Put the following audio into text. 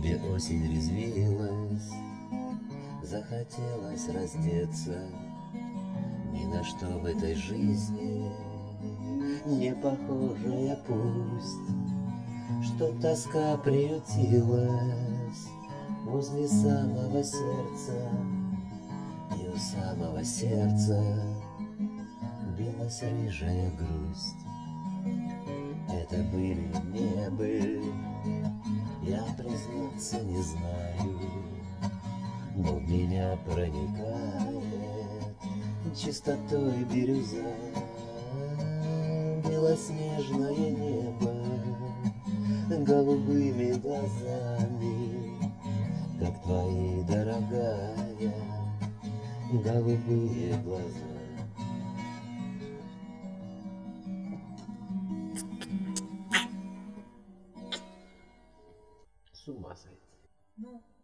тебе осень резвилась, захотелось раздеться. Ни на что в этой жизни не похожая пусть, что тоска приютилась возле самого сердца, и у самого сердца билась рыжая грусть. Это были, не были, я, признаться, не знаю, но в меня проникает чистотой бирюза. Белоснежное небо голубыми глазами, как твои, дорогая, голубые глаза. С ума сойти.